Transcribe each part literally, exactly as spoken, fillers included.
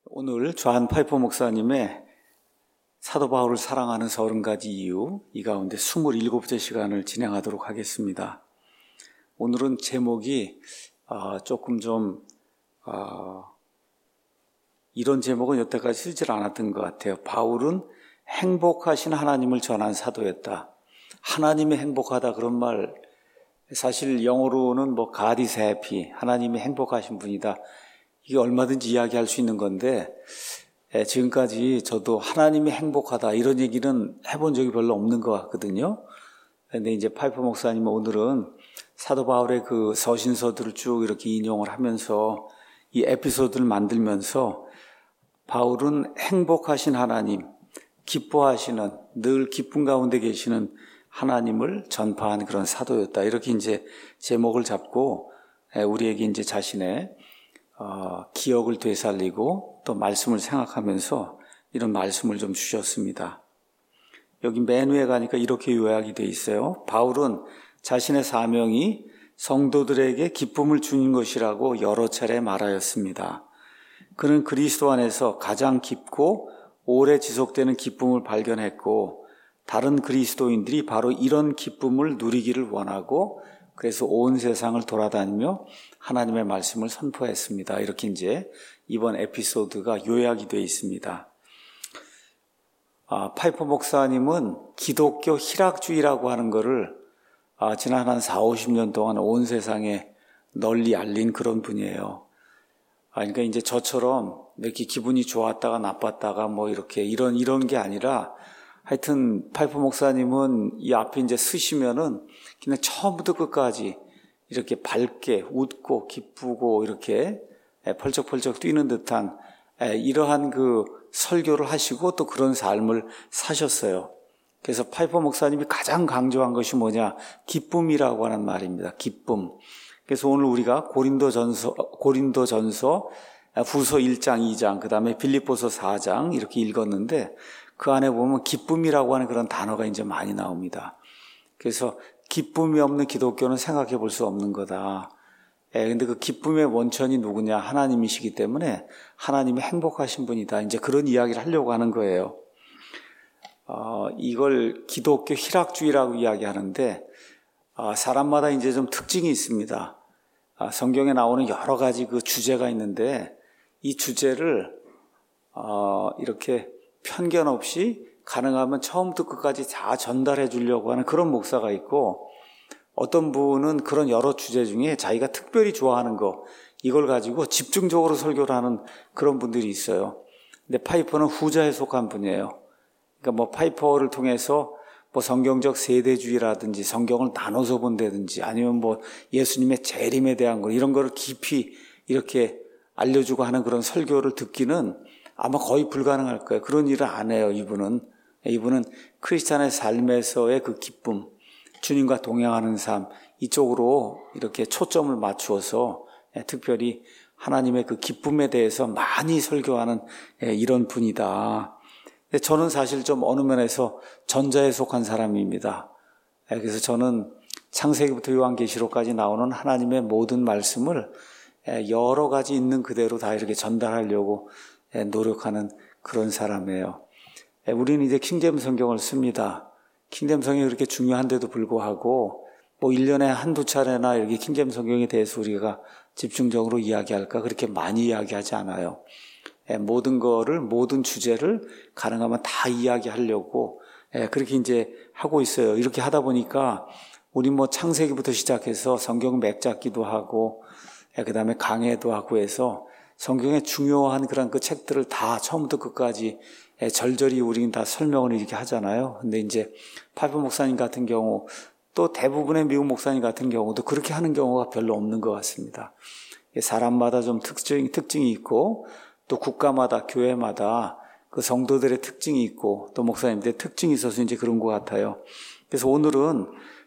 오늘 존 파이퍼 목사님의 사도 바울을 사랑하는 서른 가지 이유, 이 가운데 스물일곱 번째 시간을 진행하도록 하겠습니다. 오늘은 제목이 어, 조금 좀 어, 이런 제목은 여태까지 쓰질 않았던 것 같아요. 바울은 행복하신 하나님을 전한 사도였다. 하나님이 행복하다 그런 말, 사실 영어로는 뭐 God is happy, 하나님이 행복하신 분이다. 이게 얼마든지 이야기할 수 있는 건데 지금까지 저도 하나님이 행복하다 이런 얘기는 해본 적이 별로 없는 것 같거든요. 그런데 이제 파이퍼 목사님은 오늘은 사도 바울의 그 서신서들을 쭉 이렇게 인용을 하면서 이 에피소드를 만들면서 바울은 행복하신 하나님, 기뻐하시는, 늘 기쁨 가운데 계시는 하나님을 전파한 그런 사도였다. 이렇게 이제 제목을 잡고 우리에게 이제 자신의 어, 기억을 되살리고 또 말씀을 생각하면서 이런 말씀을 좀 주셨습니다. 여기 맨 위에 가니까 이렇게 요약이 돼 있어요. 바울은 자신의 사명이 성도들에게 기쁨을 주는 것이라고 여러 차례 말하였습니다. 그는 그리스도 안에서 가장 깊고 오래 지속되는 기쁨을 발견했고 다른 그리스도인들이 바로 이런 기쁨을 누리기를 원하고 그래서 온 세상을 돌아다니며 하나님의 말씀을 선포했습니다. 이렇게 이제 이번 에피소드가 요약이 되어 있습니다. 아, 파이퍼 목사님은 기독교 희락주의라고 하는 것을 아, 지난 한 사오십 년 동안 온 세상에 널리 알린 그런 분이에요. 아, 그러니까 이제 저처럼 이렇게 기분이 좋았다가 나빴다가 뭐 이렇게 이런 이런 게 아니라 하여튼 파이퍼 목사님은 이 앞에 이제 쓰시면은 그냥 처음부터 끝까지 이렇게 밝게 웃고 기쁘고 이렇게 펄쩍펄쩍 뛰는 듯한 이러한 그 설교를 하시고 또 그런 삶을 사셨어요. 그래서 파이퍼 목사님이 가장 강조한 것이 뭐냐? 기쁨이라고 하는 말입니다. 기쁨. 그래서 오늘 우리가 고린도전서, 고린도전서 후서 일 장, 이 장, 그 다음에 빌립보서 사 장 이렇게 읽었는데 그 안에 보면 기쁨이라고 하는 그런 단어가 이제 많이 나옵니다. 그래서 기쁨이 없는 기독교는 생각해 볼 수 없는 거다. 예, 근데 그 기쁨의 원천이 누구냐? 하나님이시기 때문에 하나님이 행복하신 분이다. 이제 그런 이야기를 하려고 하는 거예요. 어, 이걸 기독교 희락주의라고 이야기하는데, 어, 사람마다 이제 좀 특징이 있습니다. 어, 성경에 나오는 여러 가지 그 주제가 있는데, 이 주제를, 어, 이렇게 편견 없이 가능하면 처음부터 끝까지 다 전달해 주려고 하는 그런 목사가 있고 어떤 분은 그런 여러 주제 중에 자기가 특별히 좋아하는 거 이걸 가지고 집중적으로 설교를 하는 그런 분들이 있어요. 근데 파이퍼는 후자에 속한 분이에요. 그러니까 뭐 파이퍼를 통해서 뭐 성경적 세대주의라든지 성경을 나눠서 본다든지 아니면 뭐 예수님의 재림에 대한 거 이런 거를 깊이 이렇게 알려주고 하는 그런 설교를 듣기는 아마 거의 불가능할 거예요. 그런 일을 안 해요, 이분은. 이분은 크리스찬의 삶에서의 그 기쁨, 주님과 동행하는 삶, 이쪽으로 이렇게 초점을 맞추어서 특별히 하나님의 그 기쁨에 대해서 많이 설교하는 이런 분이다. 저는 사실 좀 어느 면에서 전자에 속한 사람입니다. 그래서 저는 창세기부터 요한계시록까지 나오는 하나님의 모든 말씀을 여러 가지 있는 그대로 다 이렇게 전달하려고 노력하는 그런 사람이에요. 우리는 이제 킹제임 성경을 씁니다. 킹제임 성경이 그렇게 중요한데도 불구하고 뭐 일 년에 한두 차례나 이렇게 킹제임 성경에 대해서 우리가 집중적으로 이야기할까 그렇게 많이 이야기하지 않아요. 모든 거를 모든 주제를 가능하면 다 이야기하려고 그렇게 이제 하고 있어요. 이렇게 하다 보니까 우리 뭐 창세기부터 시작해서 성경 맥잡기도 하고 그다음에 강해도 하고 해서 성경의 중요한 그런 그 책들을 다 처음부터 끝까지 절절히 우리는 다 설명을 이렇게 하잖아요. 근데 이제 파이퍼 목사님 같은 경우 또 대부분의 미국 목사님 같은 경우도 그렇게 하는 경우가 별로 없는 것 같습니다. 사람마다 좀 특징, 특징이 있고 또 국가마다 교회마다 그 성도들의 특징이 있고 또 목사님들의 특징이 있어서 이제 그런 것 같아요. 그래서 오늘은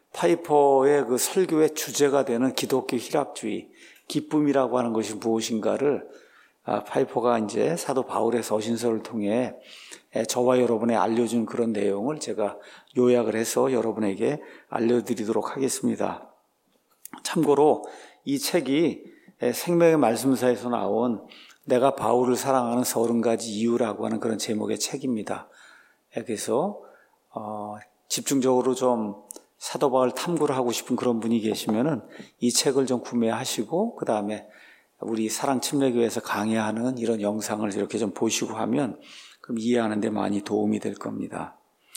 파이퍼의 그 설교의 주제가 되는 기독교 희락주의, 기쁨이라고 하는 것이 무엇인가를 파이퍼가 이제 사도 바울의 서신서를 통해 저와 여러분에 알려준 그런 내용을 제가 요약을 해서 여러분에게 알려드리도록 하겠습니다. 참고로 이 책이 생명의 말씀사에서 나온 내가 바울을 사랑하는 서른 가지 이유라고 하는 그런 제목의 책입니다. 그래서 어, 집중적으로 좀 사도 바울 탐구를 하고 싶은 그런 분이 계시면은 이 책을 좀 구매하시고 그 다음에 우리 사랑침례교회에서 강의하는 이런 영상을 이렇게 좀 보시고 하면 그럼 이해하는 데 많이 도움이 될 겁니다.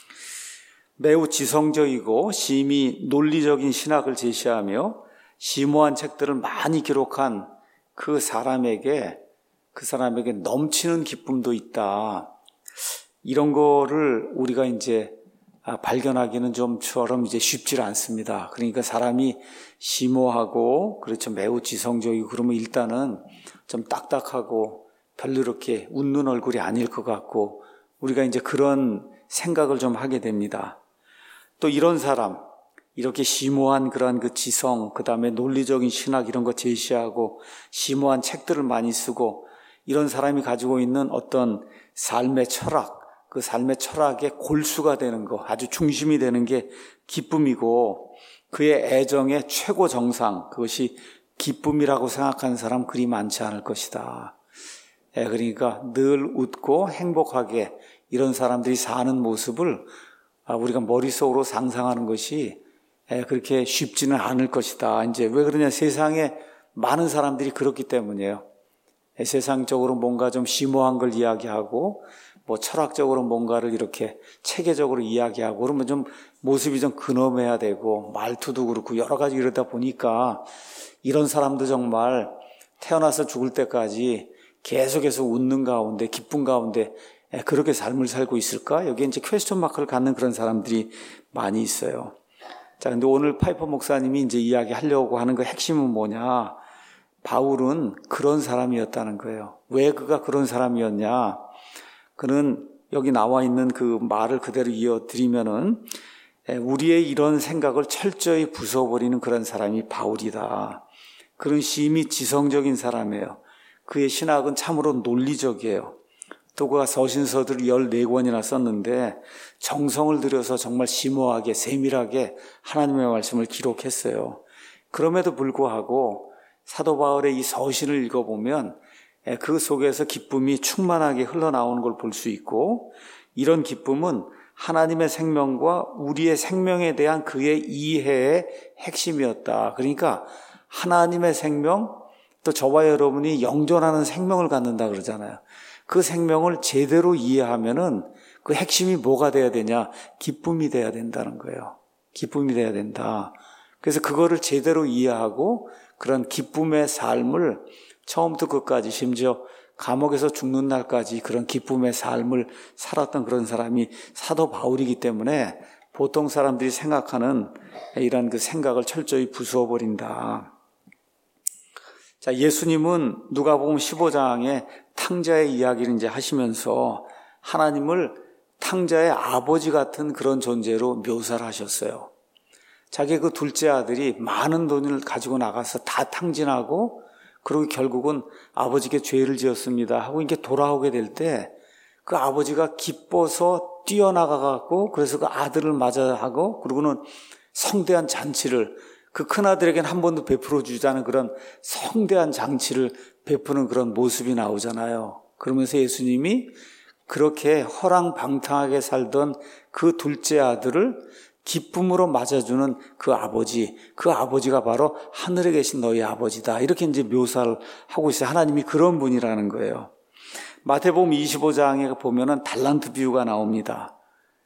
매우 지성적이고 심히 논리적인 신학을 제시하며 심오한 책들을 많이 기록한 그 사람에게 그 사람에게 넘치는 기쁨도 있다. 이런 거를 우리가 이제 발견하기는 좀처럼 이제 쉽지 않습니다. 그러니까 사람이 심오하고 그렇죠 매우 지성적이고 그러면 일단은 좀 딱딱하고 별로 이렇게 웃는 얼굴이 아닐 것 같고 우리가 이제 그런 생각을 좀 하게 됩니다. 또 이런 사람 이렇게 심오한 그러한 그 지성 그 다음에 논리적인 신학 이런 거 제시하고 심오한 책들을 많이 쓰고 이런 사람이 가지고 있는 어떤 삶의 철학 그 삶의 철학의 골수가 되는 거, 아주 중심이 되는 게 기쁨이고 그의 애정의 최고 정상, 그것이 기쁨이라고 생각하는 사람 그리 많지 않을 것이다. 예, 그러니까 늘 웃고 행복하게 이런 사람들이 사는 모습을 우리가 머릿속으로 상상하는 것이 그렇게 쉽지는 않을 것이다. 이제 왜 그러냐, 세상에 많은 사람들이 그렇기 때문이에요. 세상적으로 뭔가 좀 심오한 걸 이야기하고 뭐 철학적으로 뭔가를 이렇게 체계적으로 이야기하고 그러면 좀 모습이 좀 근엄해야 되고 말투도 그렇고 여러 가지 이러다 보니까 이런 사람도 정말 태어나서 죽을 때까지 계속해서 웃는 가운데 기쁜 가운데 그렇게 삶을 살고 있을까? 여기에 이제 퀘스천 마크를 갖는 그런 사람들이 많이 있어요. 자, 근데 오늘 파이퍼 목사님이 이제 이야기하려고 하는 그 핵심은 뭐냐? 바울은 그런 사람이었다는 거예요. 왜 그가 그런 사람이었냐? 그는 여기 나와 있는 그 말을 그대로 이어드리면은 우리의 이런 생각을 철저히 부숴버리는 그런 사람이 바울이다. 그런 심히 지성적인 사람이에요. 그의 신학은 참으로 논리적이에요. 또 그가 서신서들을 열네 권이나 썼는데 정성을 들여서 정말 심오하게 세밀하게 하나님의 말씀을 기록했어요. 그럼에도 불구하고 사도 바울의 이 서신을 읽어보면 그 속에서 기쁨이 충만하게 흘러나오는 걸 볼 수 있고 이런 기쁨은 하나님의 생명과 우리의 생명에 대한 그의 이해의 핵심이었다. 그러니까 하나님의 생명 또 저와 여러분이 영존하는 생명을 갖는다 그러잖아요. 그 생명을 제대로 이해하면은 그 핵심이 뭐가 돼야 되냐? 기쁨이 돼야 된다는 거예요. 기쁨이 돼야 된다. 그래서 그거를 제대로 이해하고 그런 기쁨의 삶을 처음부터 끝까지 심지어 감옥에서 죽는 날까지 그런 기쁨의 삶을 살았던 그런 사람이 사도 바울이기 때문에 보통 사람들이 생각하는 이런 그 생각을 철저히 부수어버린다. 자, 예수님은 누가복음 십오 장에 탕자의 이야기를 이제 하시면서 하나님을 탕자의 아버지 같은 그런 존재로 묘사를 하셨어요. 자기 그 둘째 아들이 많은 돈을 가지고 나가서 다 탕진하고 그리고 결국은 아버지께 죄를 지었습니다 하고 이렇게 돌아오게 될 때 그 아버지가 기뻐서 뛰어나가갖고 그래서 그 아들을 맞아하고 그리고는 성대한 잔치를 그 큰아들에게는 한 번도 베풀어 주지 않은 그런 성대한 잔치를 베푸는 그런 모습이 나오잖아요. 그러면서 예수님이 그렇게 허랑방탕하게 살던 그 둘째 아들을 기쁨으로 맞아주는 그 아버지, 그 아버지가 바로 하늘에 계신 너희 아버지다. 이렇게 이제 묘사를 하고 있어요. 하나님이 그런 분이라는 거예요. 마태복음 이십오 장에 보면은 달란트 비유가 나옵니다.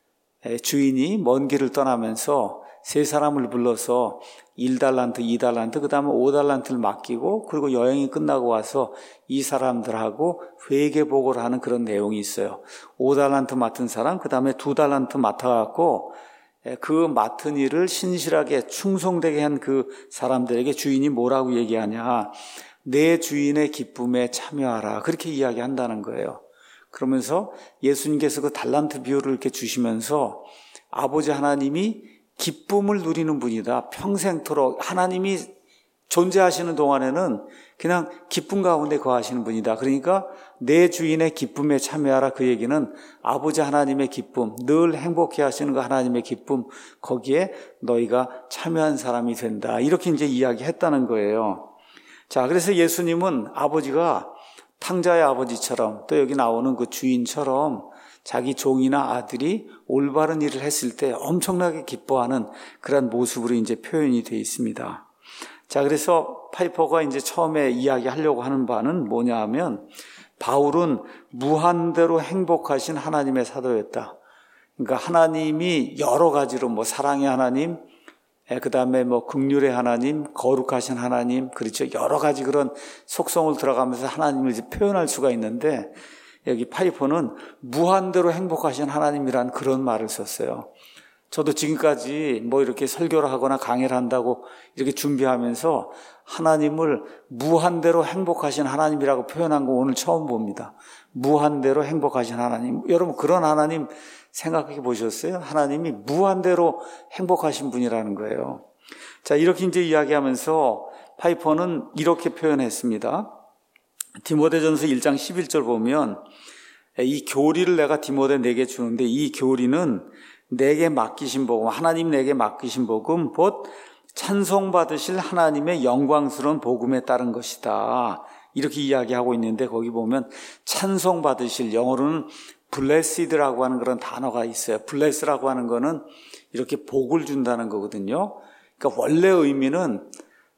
주인이 먼 길을 떠나면서 세 사람을 불러서 일 달란트, 이 달란트, 그 다음에 오 달란트를 맡기고 그리고 여행이 끝나고 와서 이 사람들하고 회계복을 하는 그런 내용이 있어요. 오 달란트 맡은 사람, 그 다음에 이 달란트 맡아갖고 그 맡은 일을 신실하게 충성되게 한 그 사람들에게 주인이 뭐라고 얘기하냐. 내 주인의 기쁨에 참여하라. 그렇게 이야기한다는 거예요. 그러면서 예수님께서 그 달란트 비유를 이렇게 주시면서 아버지 하나님이 기쁨을 누리는 분이다. 평생토록 하나님이 존재하시는 동안에는 그냥 기쁨 가운데 거하시는 분이다. 그러니까 내 주인의 기쁨에 참여하라. 그 얘기는 아버지 하나님의 기쁨, 늘 행복해 하시는 그 하나님의 기쁨, 거기에 너희가 참여한 사람이 된다. 이렇게 이제 이야기했다는 거예요. 자, 그래서 예수님은 아버지가 탕자의 아버지처럼 또 여기 나오는 그 주인처럼 자기 종이나 아들이 올바른 일을 했을 때 엄청나게 기뻐하는 그런 모습으로 이제 표현이 되어 있습니다. 자, 그래서 파이퍼가 이제 처음에 이야기하려고 하는 바는 뭐냐 하면 바울은 무한대로 행복하신 하나님의 사도였다. 그러니까 하나님이 여러 가지로 뭐 사랑의 하나님, 그 다음에 뭐 긍휼의 하나님, 거룩하신 하나님, 그렇죠. 여러 가지 그런 속성을 들어가면서 하나님을 이제 표현할 수가 있는데 여기 파이퍼는 무한대로 행복하신 하나님이라는 그런 말을 썼어요. 저도 지금까지 뭐 이렇게 설교를 하거나 강의를 한다고 이렇게 준비하면서 하나님을 무한대로 행복하신 하나님이라고 표현한 거 오늘 처음 봅니다. 무한대로 행복하신 하나님. 여러분 그런 하나님 생각해 보셨어요? 하나님이 무한대로 행복하신 분이라는 거예요. 자, 이렇게 이제 이야기하면서 파이퍼는 이렇게 표현했습니다. 디모데전서 일 장 십일 절 보면 이 교리를 내가 디모데 내게 주는데 이 교리는 내게 맡기신 복음, 하나님 내게 맡기신 복음, 곧 찬송받으실 하나님의 영광스러운 복음에 따른 것이다. 이렇게 이야기하고 있는데 거기 보면 찬송받으실, 영어로는 blessed라고 하는 그런 단어가 있어요. bless라고 하는 거는 이렇게 복을 준다는 거거든요. 그러니까 원래 의미는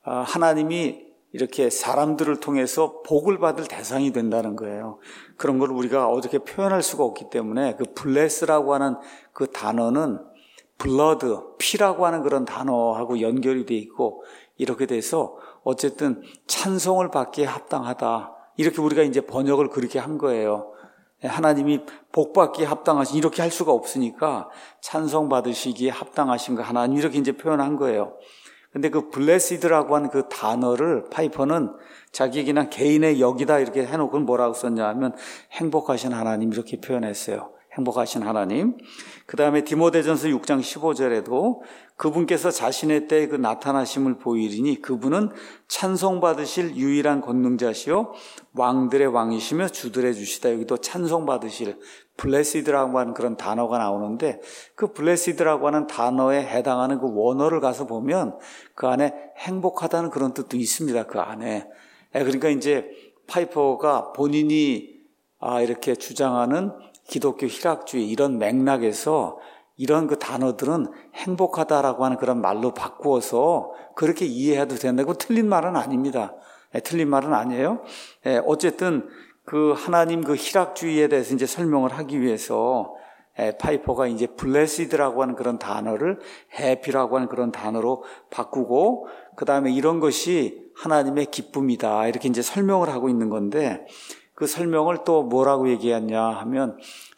하나님이 이렇게 사람들을 통해서 복을 받을 대상이 된다는 거예요. 그런 걸 우리가 어떻게 표현할 수가 없기 때문에 그 bless라고 하는 그 단어는 blood, 피라고 하는 그런 단어하고 연결이 돼 있고 이렇게 돼서 어쨌든 찬송을 받기에 합당하다. 이렇게 우리가 이제 번역을 그렇게 한 거예요. 하나님이 복 받기에 합당하신 이렇게 할 수가 없으니까 찬송 받으시기에 합당하신 거 하나님 이렇게 이제 표현한 거예요. 근데 그 blessed라고 하는 그 단어를 파이퍼는 자기 그냥 개인의 역이다 이렇게 해놓고 뭐라고 썼냐 하면 행복하신 하나님 이렇게 표현했어요. 행복하신 하나님. 그 다음에 디모데전서 육 장 십오 절에도 그분께서 자신의 때에 그 나타나심을 보이리니 그분은 찬송받으실 유일한 권능자시요 왕들의 왕이시며 주들의 주시다. 여기도 찬송받으실 blessed라고 하는 그런 단어가 나오는데 그 blessed라고 하는 단어에 해당하는 그 원어를 가서 보면 그 안에 행복하다는 그런 뜻도 있습니다. 그 안에. 그러니까 이제 파이퍼가 본인이 아 이렇게 주장하는 기독교 희락주의 이런 맥락에서 이런 그 단어들은 행복하다라고 하는 그런 말로 바꾸어서 그렇게 이해해도 된다고 틀린 말은 아닙니다. 네, 틀린 말은 아니에요. 네, 어쨌든 그 하나님 그 희락주의에 대해서 이제 설명을 하기 위해서 네, 파이퍼가 이제 blessed라고 하는 그런 단어를 happy라고 하는 그런 단어로 바꾸고 그 다음에 이런 것이 하나님의 기쁨이다 이렇게 이제 설명을 하고 있는 건데 그 설명을 또 뭐라고 얘기했냐 하면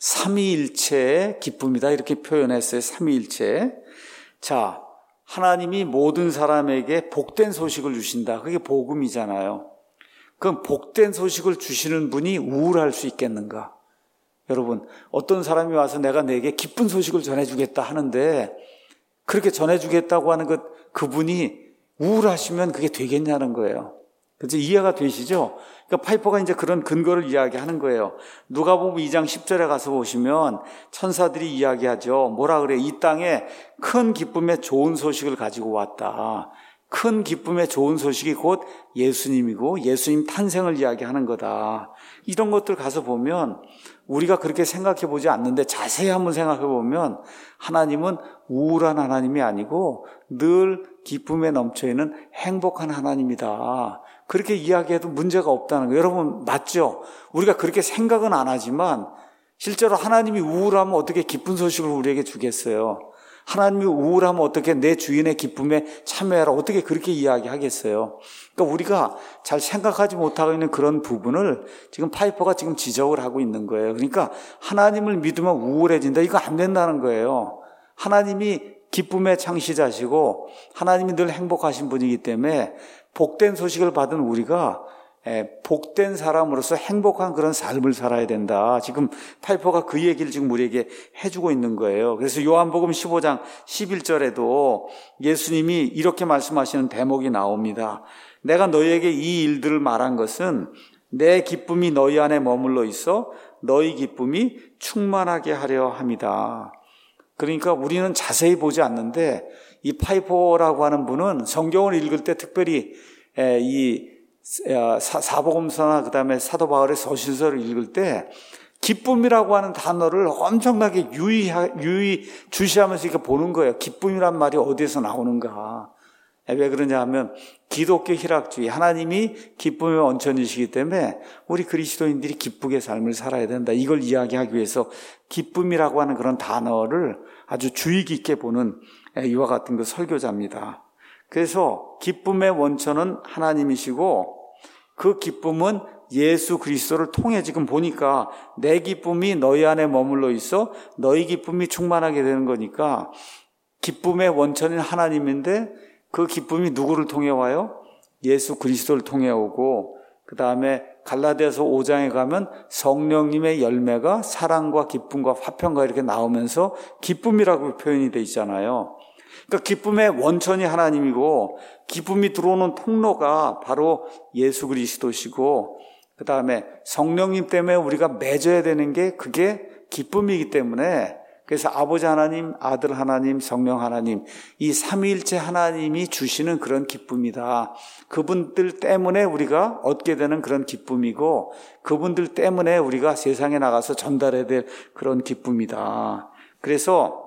삼위일체의 기쁨이다 이렇게 표현했어요. 삼위일체. 자, 하나님이 모든 사람에게 복된 소식을 주신다. 그게 복음이잖아요. 그럼 복된 소식을 주시는 분이 우울할 수 있겠는가? 여러분, 어떤 사람이 와서 내가 내게 기쁜 소식을 전해주겠다 하는데 그렇게 전해주겠다고 하는 것 그분이 우울하시면 그게 되겠냐는 거예요. 그래서 이해가 되시죠? 그러니까 파이퍼가 이제 그런 근거를 이야기하는 거예요. 누가복음 이 장 십 절에 가서 보시면 천사들이 이야기하죠. 뭐라 그래? 이 땅에 큰 기쁨의 좋은 소식을 가지고 왔다. 큰 기쁨의 좋은 소식이 곧 예수님이고 예수님 탄생을 이야기하는 거다. 이런 것들 가서 보면 우리가 그렇게 생각해 보지 않는데 자세히 한번 생각해 보면 하나님은 우울한 하나님이 아니고 늘 기쁨에 넘쳐 있는 행복한 하나님이다. 그렇게 이야기해도 문제가 없다는 거예요. 여러분 맞죠? 우리가 그렇게 생각은 안 하지만 실제로 하나님이 우울하면 어떻게 기쁜 소식을 우리에게 주겠어요? 하나님이 우울하면 어떻게 내 주인의 기쁨에 참여해라 어떻게 그렇게 이야기하겠어요? 그러니까 우리가 잘 생각하지 못하고 있는 그런 부분을 지금 파이퍼가 지금 지적을 하고 있는 거예요. 그러니까 하나님을 믿으면 우울해진다. 이거 안 된다는 거예요. 하나님이 기쁨의 창시자시고 하나님이 늘 행복하신 분이기 때문에 복된 소식을 받은 우리가 복된 사람으로서 행복한 그런 삶을 살아야 된다. 지금 파이퍼가 그 얘기를 지금 우리에게 해주고 있는 거예요. 그래서 요한복음 십오 장 십일 절에도 예수님이 이렇게 말씀하시는 대목이 나옵니다. 내가 너희에게 이 일들을 말한 것은 내 기쁨이 너희 안에 머물러 있어 너희 기쁨이 충만하게 하려 함이다. 그러니까 우리는 자세히 보지 않는데 이 파이퍼라고 하는 분은 성경을 읽을 때 특별히 이 사복음서나 그 다음에 사도 바울의 서신서를 읽을 때 기쁨이라고 하는 단어를 엄청나게 유의, 유의 주시하면서 이렇게 보는 거예요. 기쁨이란 말이 어디에서 나오는가. 왜 그러냐 하면 기독교 희락주의, 하나님이 기쁨의 원천이시기 때문에 우리 그리스도인들이 기쁘게 삶을 살아야 된다. 이걸 이야기하기 위해서 기쁨이라고 하는 그런 단어를 아주 주의 깊게 보는 이와 같은 그 설교자입니다. 그래서 기쁨의 원천은 하나님이시고 그 기쁨은 예수 그리스도를 통해 지금 보니까 내 기쁨이 너희 안에 머물러 있어 너희 기쁨이 충만하게 되는 거니까 기쁨의 원천인 하나님인데 그 기쁨이 누구를 통해 와요? 예수 그리스도를 통해 오고 그 다음에 갈라디아서 오 장에 가면 성령님의 열매가 사랑과 기쁨과 화평과 이렇게 나오면서 기쁨이라고 표현이 되어 있잖아요. 그러니까 기쁨의 원천이 하나님이고 기쁨이 들어오는 통로가 바로 예수 그리스도시고 그 다음에 성령님 때문에 우리가 맺어야 되는 게 그게 기쁨이기 때문에 그래서 아버지 하나님, 아들 하나님, 성령 하나님 이 삼위일체 하나님이 주시는 그런 기쁨이다. 그분들 때문에 우리가 얻게 되는 그런 기쁨이고 그분들 때문에 우리가 세상에 나가서 전달해야 될 그런 기쁨이다. 그래서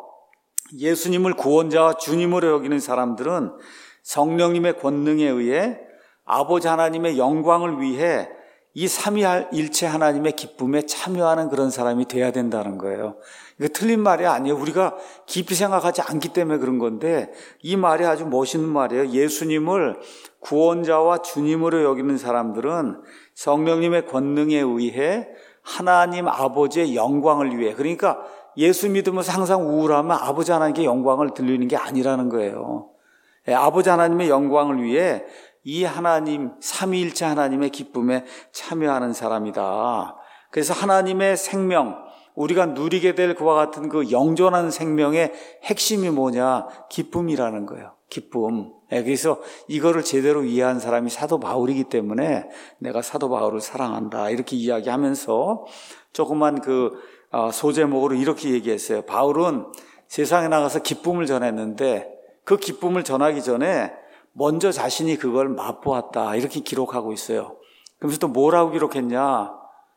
예수님을 구원자와 주님으로 여기는 사람들은 성령님의 권능에 의해 아버지 하나님의 영광을 위해 이 삼위일체 하나님의 기쁨에 참여하는 그런 사람이 돼야 된다는 거예요. 이거 틀린 말이 아니에요. 우리가 깊이 생각하지 않기 때문에 그런 건데 이 말이 아주 멋있는 말이에요. 예수님을 구원자와 주님으로 여기는 사람들은 성령님의 권능에 의해 하나님 아버지의 영광을 위해, 그러니까 예수 믿으면서 항상 우울하면 아버지 하나님께 영광을 들리는 게 아니라는 거예요. 아버지 하나님의 영광을 위해 이 하나님, 삼위일체 하나님의 기쁨에 참여하는 사람이다. 그래서 하나님의 생명, 우리가 누리게 될 그와 같은 그 영존한 생명의 핵심이 뭐냐? 기쁨이라는 거예요. 기쁨. 그래서 이거를 제대로 이해한 사람이 사도 바울이기 때문에 내가 사도 바울을 사랑한다. 이렇게 이야기하면서 조그만 그 소제목으로 이렇게 얘기했어요. 바울은 세상에 나가서 기쁨을 전했는데 그 기쁨을 전하기 전에 먼저 자신이 그걸 맛보았다. 이렇게 기록하고 있어요. 그러면서 또 뭐라고 기록했냐?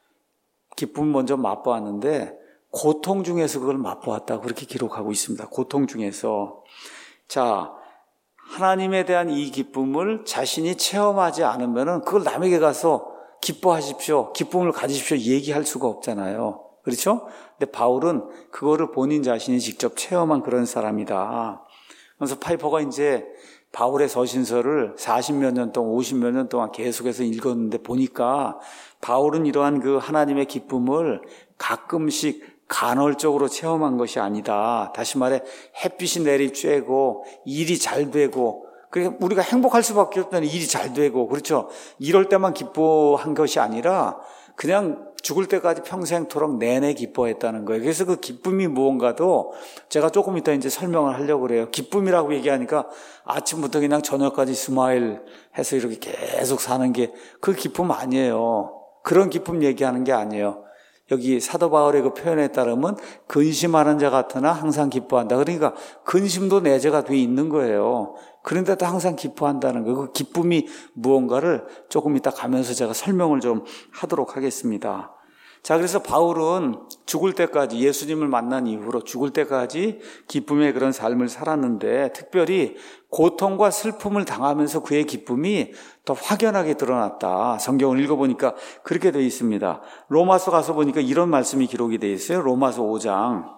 기쁨을 먼저 맛보았는데 고통 중에서 그걸 맛보았다. 그렇게 기록하고 있습니다. 고통 중에서. 자, 하나님에 대한 이 기쁨을 자신이 체험하지 않으면은 그걸 남에게 가서 기뻐하십시오. 기쁨을 가지십시오. 얘기할 수가 없잖아요. 그렇죠? 근데 바울은 그거를 본인 자신이 직접 체험한 그런 사람이다. 그래서 파이퍼가 이제 바울의 서신서를 사십몇 년 동안, 오십몇 년 동안 계속해서 읽었는데 보니까 바울은 이러한 그 하나님의 기쁨을 가끔씩 간헐적으로 체험한 것이 아니다. 다시 말해 햇빛이 내리쬐고 일이 잘 되고 그러니까 우리가 행복할 수밖에 없다는 일이 잘 되고 그렇죠. 이럴 때만 기뻐한 것이 아니라 그냥 죽을 때까지 평생토록 내내 기뻐했다는 거예요. 그래서 그 기쁨이 무언가도 제가 조금 이따 이제 설명을 하려고 그래요. 기쁨이라고 얘기하니까 아침부터 그냥 저녁까지 스마일 해서 이렇게 계속 사는 게 그 기쁨 아니에요. 그런 기쁨 얘기하는 게 아니에요. 여기 사도 바울의 그 표현에 따르면 근심하는 자 같으나 항상 기뻐한다. 그러니까 근심도 내재가 돼 있는 거예요. 그런데도 항상 기뻐한다는 거예요. 그 기쁨이 무언가를 조금 이따 가면서 제가 설명을 좀 하도록 하겠습니다. 자, 그래서 바울은 죽을 때까지 예수님을 만난 이후로 죽을 때까지 기쁨의 그런 삶을 살았는데 특별히 고통과 슬픔을 당하면서 그의 기쁨이 더 확연하게 드러났다. 성경을 읽어보니까 그렇게 되어 있습니다. 로마서 가서 보니까 이런 말씀이 기록이 되어 있어요. 로마서 오 장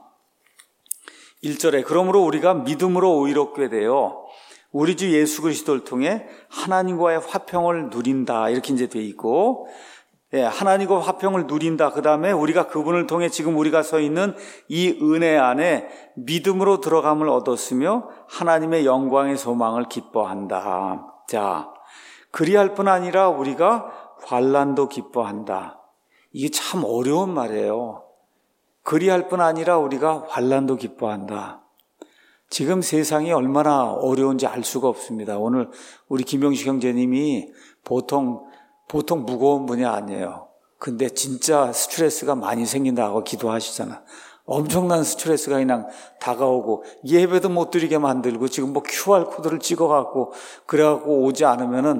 일 절에 그러므로 우리가 믿음으로 의롭게 되어 우리 주 예수 그리스도를 통해 하나님과의 화평을 누린다. 이렇게 이제 되어 있고 예, 하나님과 화평을 누린다. 그 다음에 우리가 그분을 통해 지금 우리가 서 있는 이 은혜 안에 믿음으로 들어감을 얻었으며 하나님의 영광의 소망을 기뻐한다. 자, 그리할 뿐 아니라 우리가 환난도 기뻐한다. 이게 참 어려운 말이에요. 그리할 뿐 아니라 우리가 환난도 기뻐한다. 지금 세상이 얼마나 어려운지 알 수가 없습니다. 오늘 우리 김영식 형제님이 보통 보통 무거운 분이 아니에요. 근데 진짜 스트레스가 많이 생긴다고 기도하시잖아. 엄청난 스트레스가 그냥 다가오고 예배도 못 드리게 만들고 지금 뭐 큐알 코드를 찍어갖고 그래갖고 오지 않으면은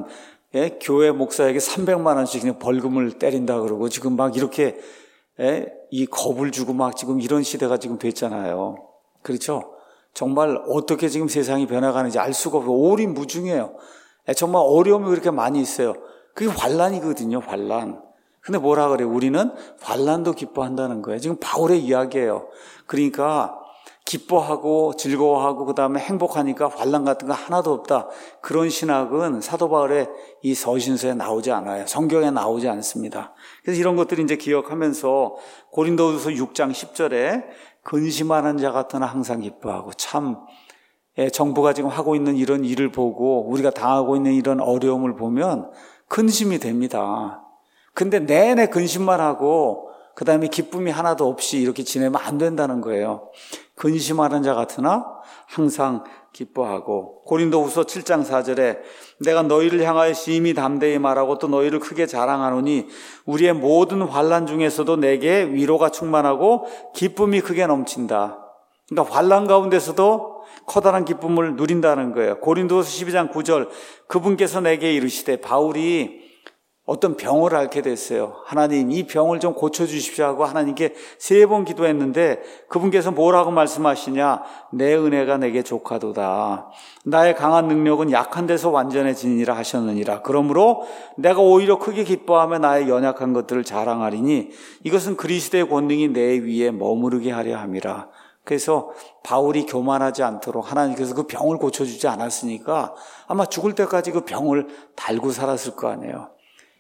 예? 교회 목사에게 삼백만 원씩 그냥 벌금을 때린다 그러고 지금 막 이렇게 예? 이 겁을 주고 막 지금 이런 시대가 지금 됐잖아요. 그렇죠? 정말 어떻게 지금 세상이 변해가는지 알 수가 없고 오리무중이에요. 예? 정말 어려움이 그렇게 많이 있어요. 그게 환난이거든요. 환난. 근데 뭐라 그래요? 우리는 환난도 기뻐한다는 거예요. 지금 바울의 이야기예요. 그러니까 기뻐하고 즐거워하고 그 다음에 행복하니까 환난 같은 거 하나도 없다. 그런 신학은 사도 바울의 이 서신서에 나오지 않아요. 성경에 나오지 않습니다. 그래서 이런 것들을 이제 기억하면서 고린도후서 육 장 십 절에 근심하는 자 같으나 항상 기뻐하고 참 예, 정부가 지금 하고 있는 이런 일을 보고 우리가 당하고 있는 이런 어려움을 보면 근심이 됩니다. 근데 내내 근심만 하고 그 다음에 기쁨이 하나도 없이 이렇게 지내면 안 된다는 거예요. 근심하는 자 같으나 항상 기뻐하고 고린도후서 칠 장 사 절에 내가 너희를 향하여 심히 담대히 말하고 또 너희를 크게 자랑하노니 우리의 모든 환난 중에서도 내게 위로가 충만하고 기쁨이 크게 넘친다. 그러니까 환난 가운데서도 커다란 기쁨을 누린다는 거예요. 고린도후서 십이 장 구 절 그분께서 내게 이르시되 바울이 어떤 병을 앓게 됐어요. 하나님 이 병을 좀 고쳐주십시오 하고 하나님께 세 번 기도했는데 그분께서 뭐라고 말씀하시냐. 내 은혜가 내게 족하도다. 나의 강한 능력은 약한 데서 완전해지니라 하셨느니라. 그러므로 내가 오히려 크게 기뻐하며 나의 연약한 것들을 자랑하리니 이것은 그리스도의 권능이 내 위에 머무르게 하려 함이라. 그래서 바울이 교만하지 않도록 하나님께서 그 병을 고쳐주지 않았으니까 아마 죽을 때까지 그 병을 달고 살았을 거 아니에요.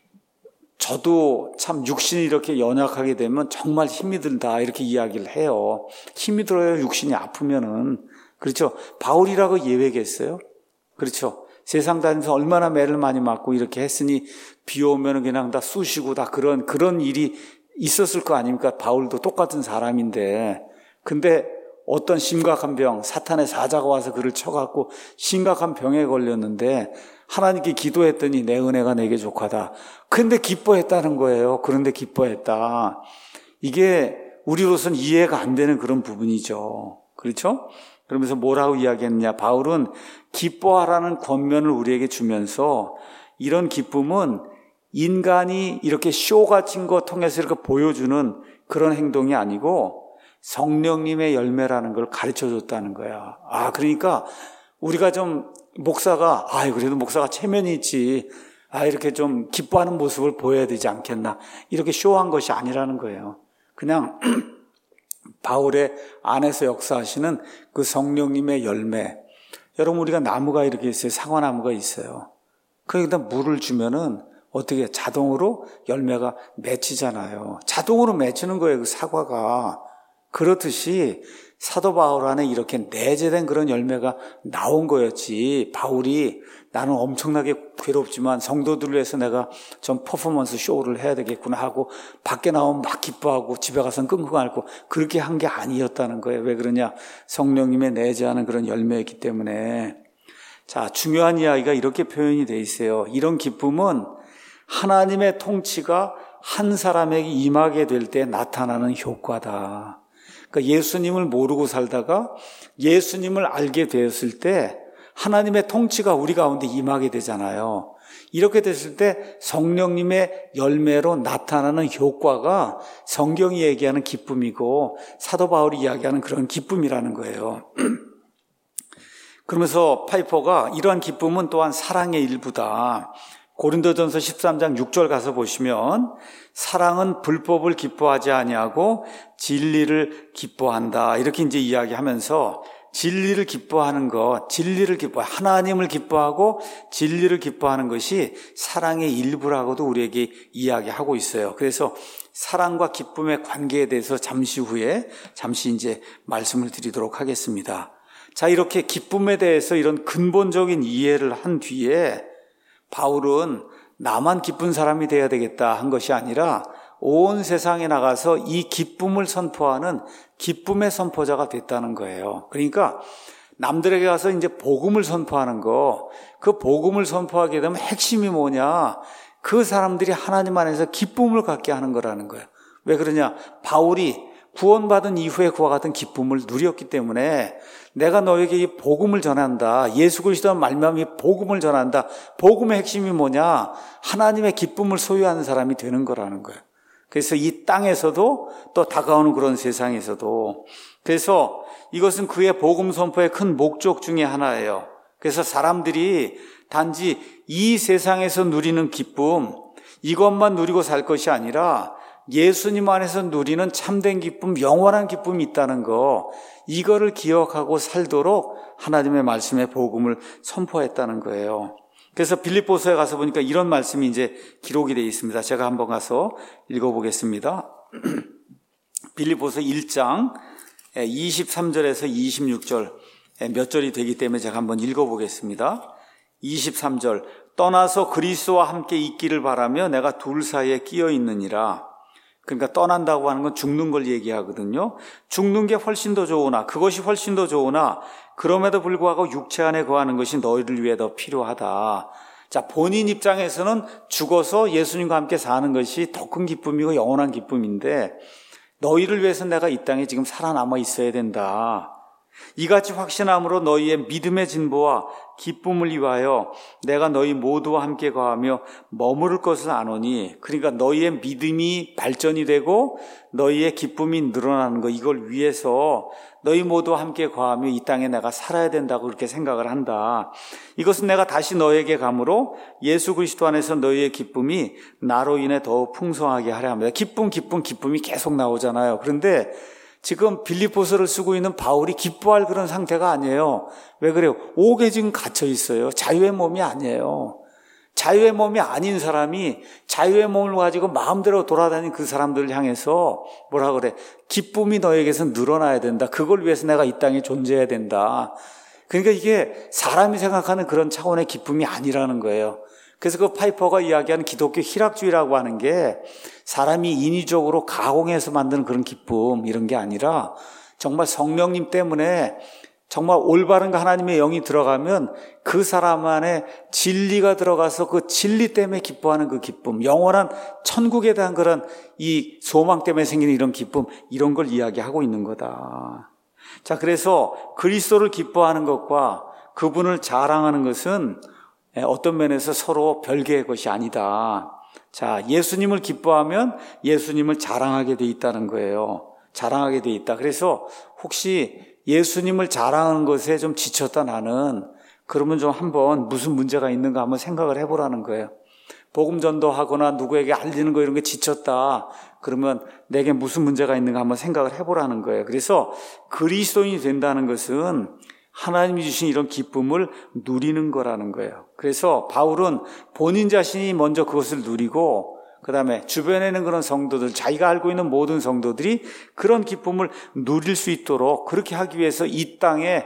저도 참 육신이 이렇게 연약하게 되면 정말 힘이 든다 이렇게 이야기를 해요. 힘이 들어요. 육신이 아프면은. 그렇죠. 바울이라고 예외겠어요? 그렇죠. 세상 다니면서 얼마나 매를 많이 맞고 이렇게 했으니 비 오면 그냥 다 쑤시고 다 그런 그런 일이 있었을 거 아닙니까? 바울도 똑같은 사람인데. 근데 어떤 심각한 병, 사탄의 사자가 와서 그를 쳐갖고 심각한 병에 걸렸는데 하나님께 기도했더니 내 은혜가 내게 족하다. 근데 기뻐했다는 거예요. 그런데 기뻐했다. 이게 우리로서는 이해가 안 되는 그런 부분이죠. 그렇죠? 그러면서 뭐라고 이야기했느냐. 바울은 기뻐하라는 권면을 우리에게 주면서 이런 기쁨은 인간이 이렇게 쇼 같은 거 통해서 이렇게 보여주는 그런 행동이 아니고 성령님의 열매라는 걸 가르쳐줬다는 거야. 아, 그러니까 우리가 좀 목사가, 아, 그래도 목사가 체면이 있지. 아, 이렇게 좀 기뻐하는 모습을 보여야 되지 않겠나. 이렇게 쇼한 것이 아니라는 거예요. 그냥 바울의 안에서 역사하시는 그 성령님의 열매. 여러분, 우리가 나무가 이렇게 있어요. 사과나무가 있어요. 거기다 물을 주면은 어떻게 자동으로 열매가 맺히잖아요. 자동으로 맺히는 거예요, 그 사과가. 그렇듯이 사도 바울 안에 이렇게 내재된 그런 열매가 나온 거였지. 바울이 나는 엄청나게 괴롭지만 성도들을 위해서 내가 좀 퍼포먼스 쇼를 해야 되겠구나 하고 밖에 나오면 막 기뻐하고 집에 가서는 끙끙 앓고 그렇게 한 게 아니었다는 거예요. 왜 그러냐? 성령님의 내재하는 그런 열매였기 때문에. 자, 중요한 이야기가 이렇게 표현이 돼 있어요. 이런 기쁨은 하나님의 통치가 한 사람에게 임하게 될 때 나타나는 효과다. 그러니까 예수님을 모르고 살다가 예수님을 알게 되었을 때 하나님의 통치가 우리 가운데 임하게 되잖아요. 이렇게 됐을 때 성령님의 열매로 나타나는 효과가 성경이 얘기하는 기쁨이고 사도 바울이 이야기하는 그런 기쁨이라는 거예요. 그러면서 파이퍼가 이러한 기쁨은 또한 사랑의 일부다. 고린도전서 십삼 장 육 절 가서 보시면 사랑은 불법을 기뻐하지 아니하고 진리를 기뻐한다. 이렇게 이제 이야기하면서 진리를 기뻐하는 것, 진리를 기뻐, 하나님을 기뻐하고 진리를 기뻐하는 것이 사랑의 일부라고도 우리에게 이야기하고 있어요. 그래서 사랑과 기쁨의 관계에 대해서 잠시 후에 잠시 이제 말씀을 드리도록 하겠습니다. 자, 이렇게 기쁨에 대해서 이런 근본적인 이해를 한 뒤에 바울은 나만 기쁜 사람이 되어야 되겠다 한 것이 아니라 온 세상에 나가서 이 기쁨을 선포하는 기쁨의 선포자가 됐다는 거예요. 그러니까 남들에게 가서 이제 복음을 선포하는 거, 그 복음을 선포하게 되면 핵심이 뭐냐? 그 사람들이 하나님 안에서 기쁨을 갖게 하는 거라는 거예요. 왜 그러냐? 바울이 구원받은 이후에 그와 같은 기쁨을 누렸기 때문에 내가 너에게 이 복음을 전한다. 예수 그리스도와 말미암아 이 복음을 전한다. 복음의 핵심이 뭐냐? 하나님의 기쁨을 소유하는 사람이 되는 거라는 거예요. 그래서 이 땅에서도 또 다가오는 그런 세상에서도. 그래서 이것은 그의 복음 선포의 큰 목적 중에 하나예요. 그래서 사람들이 단지 이 세상에서 누리는 기쁨, 이것만 누리고 살 것이 아니라 예수님 안에서 누리는 참된 기쁨, 영원한 기쁨이 있다는 거, 이거를 기억하고 살도록 하나님의 말씀의 복음을 선포했다는 거예요. 그래서 빌립보서에 가서 보니까 이런 말씀이 이제 기록이 되어 있습니다. 제가 한번 가서 읽어보겠습니다. 빌립보서 일 장 이십삼 절에서 이십육 절 몇 절이 되기 때문에 제가 한번 읽어보겠습니다. 이십삼 절, 떠나서 그리스도와 함께 있기를 바라며 내가 둘 사이에 끼어 있느니라. 그러니까 떠난다고 하는 건 죽는 걸 얘기하거든요. 죽는 게 훨씬 더 좋으나, 그것이 훨씬 더 좋으나 그럼에도 불구하고 육체 안에 거하는 것이 너희를 위해 더 필요하다. 자, 본인 입장에서는 죽어서 예수님과 함께 사는 것이 더 큰 기쁨이고 영원한 기쁨인데 너희를 위해서 내가 이 땅에 지금 살아남아 있어야 된다. 이같이 확신함으로 너희의 믿음의 진보와 기쁨을 위하여 내가 너희 모두와 함께 거하며 머무를 것을 아노니, 그러니까 너희의 믿음이 발전이 되고 너희의 기쁨이 늘어나는 거, 이걸 위해서 너희 모두와 함께 거하며 이 땅에 내가 살아야 된다고 그렇게 생각을 한다. 이것은 내가 다시 너에게 감으로 예수 그리스도 안에서 너희의 기쁨이 나로 인해 더욱 풍성하게 하려 합니다. 기쁨, 기쁨, 기쁨이 계속 나오잖아요. 그런데 지금 빌립보서를 쓰고 있는 바울이 기뻐할 그런 상태가 아니에요. 왜 그래요? 옥에 지금 갇혀 있어요. 자유의 몸이 아니에요. 자유의 몸이 아닌 사람이 자유의 몸을 가지고 마음대로 돌아다니는 그 사람들을 향해서 뭐라 그래? 기쁨이 너에게서 늘어나야 된다. 그걸 위해서 내가 이 땅에 존재해야 된다. 그러니까 이게 사람이 생각하는 그런 차원의 기쁨이 아니라는 거예요. 그래서 그 파이퍼가 이야기하는 기독교 희락주의라고 하는 게 사람이 인위적으로 가공해서 만드는 그런 기쁨, 이런 게 아니라 정말 성령님 때문에 정말 올바른 하나님의 영이 들어가면 그 사람 안에 진리가 들어가서 그 진리 때문에 기뻐하는 그 기쁨, 영원한 천국에 대한 그런 이 소망 때문에 생기는 이런 기쁨, 이런 걸 이야기하고 있는 거다. 자, 그래서 그리스도를 기뻐하는 것과 그분을 자랑하는 것은 어떤 면에서 서로 별개의 것이 아니다. 자, 예수님을 기뻐하면 예수님을 자랑하게 돼 있다는 거예요. 자랑하게 돼 있다. 그래서 혹시 예수님을 자랑하는 것에 좀 지쳤다 나는, 그러면 좀 한번 무슨 문제가 있는가 한번 생각을 해보라는 거예요. 복음 전도하거나 누구에게 알리는 거 이런 게 지쳤다. 그러면 내게 무슨 문제가 있는가 한번 생각을 해보라는 거예요. 그래서 그리스도인이 된다는 것은 하나님이 주신 이런 기쁨을 누리는 거라는 거예요. 그래서 바울은 본인 자신이 먼저 그것을 누리고 그 다음에 주변에 있는 그런 성도들, 자기가 알고 있는 모든 성도들이 그런 기쁨을 누릴 수 있도록 그렇게 하기 위해서 이 땅에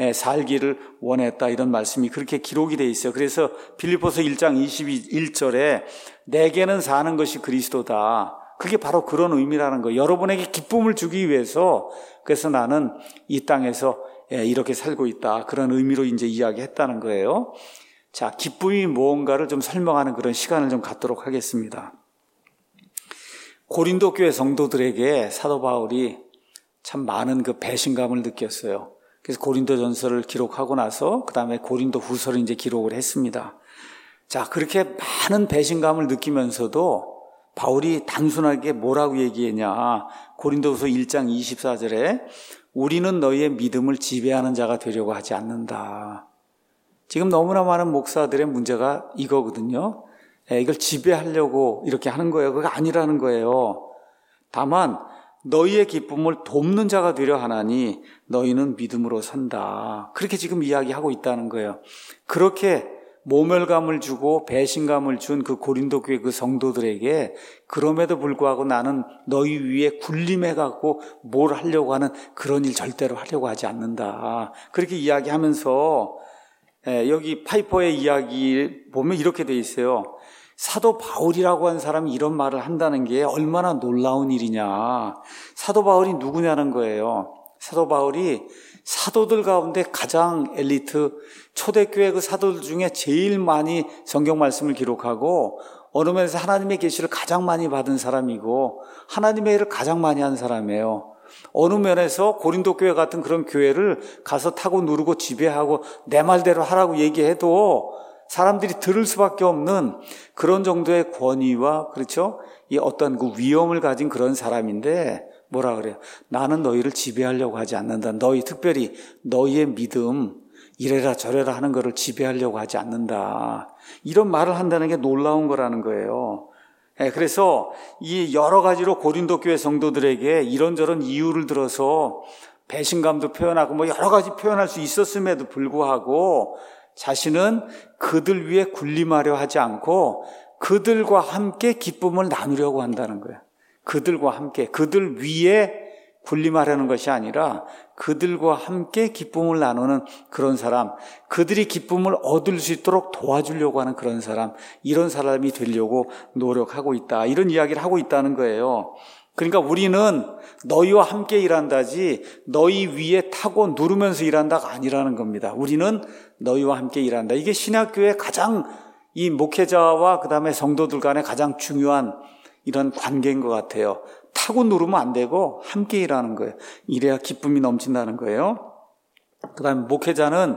살기를 원했다, 이런 말씀이 그렇게 기록이 되어 있어요. 그래서 빌립보서 일 장 이십일 절에 내게는 사는 것이 그리스도다. 그게 바로 그런 의미라는 거예요. 여러분에게 기쁨을 주기 위해서, 그래서 나는 이 땅에서 이렇게 살고 있다, 그런 의미로 이제 이야기했다는 거예요. 자, 기쁨이 무언가를 좀 설명하는 그런 시간을 좀 갖도록 하겠습니다. 고린도 교회 성도들에게 사도 바울이 참 많은 그 배신감을 느꼈어요. 그래서 고린도 전서를 기록하고 나서 그 다음에 고린도 후서를 이제 기록을 했습니다. 자, 그렇게 많은 배신감을 느끼면서도 바울이 단순하게 뭐라고 얘기했냐. 고린도후서 일 장 이십사 절에 우리는 너희의 믿음을 지배하는 자가 되려고 하지 않는다. 지금 너무나 많은 목사들의 문제가 이거거든요. 이걸 지배하려고 이렇게 하는 거예요. 그게 아니라는 거예요. 다만 너희의 기쁨을 돕는 자가 되려 하나니 너희는 믿음으로 산다. 그렇게 지금 이야기하고 있다는 거예요. 그렇게 모멸감을 주고 배신감을 준 그 고린도 교회 그 성도들에게 그럼에도 불구하고 나는 너희 위에 군림해갖고 뭘 하려고 하는 그런 일 절대로 하려고 하지 않는다. 그렇게 이야기하면서 여기 파이퍼의 이야기 보면 이렇게 돼 있어요. 사도 바울이라고 하는 사람이 이런 말을 한다는 게 얼마나 놀라운 일이냐. 사도 바울이 누구냐는 거예요. 사도 바울이 사도들 가운데 가장 엘리트, 초대교회 그 사도들 중에 제일 많이 성경 말씀을 기록하고 어느 면에서 하나님의 계시를 가장 많이 받은 사람이고 하나님의 일을 가장 많이 한 사람이에요. 어느 면에서 고린도 교회 같은 그런 교회를 가서 타고 누르고 지배하고 내 말대로 하라고 얘기해도 사람들이 들을 수밖에 없는 그런 정도의 권위와, 그렇죠? 이 어떤 그 위엄을 가진 그런 사람인데 뭐라 그래요? 나는 너희를 지배하려고 하지 않는다. 너희, 특별히 너희의 믿음, 이래라 저래라 하는 거를 지배하려고 하지 않는다. 이런 말을 한다는 게 놀라운 거라는 거예요. 그래서 이 여러 가지로 고린도 교회 성도들에게 이런저런 이유를 들어서 배신감도 표현하고 뭐 여러 가지 표현할 수 있었음에도 불구하고 자신은 그들 위해 군림하려 하지 않고 그들과 함께 기쁨을 나누려고 한다는 거예요. 그들과 함께, 그들 위에 군림하려는 것이 아니라 그들과 함께 기쁨을 나누는 그런 사람, 그들이 기쁨을 얻을 수 있도록 도와주려고 하는 그런 사람, 이런 사람이 되려고 노력하고 있다. 이런 이야기를 하고 있다는 거예요. 그러니까 우리는 너희와 함께 일한다지 너희 위에 타고 누르면서 일한다가 아니라는 겁니다. 우리는 너희와 함께 일한다. 이게 신약교회의 가장 이 목회자와 그 다음에 성도들 간의 가장 중요한 이런 관계인 것 같아요. 타고 누르면 안 되고 함께 일하는 거예요. 이래야 기쁨이 넘친다는 거예요. 그 다음에 목회자는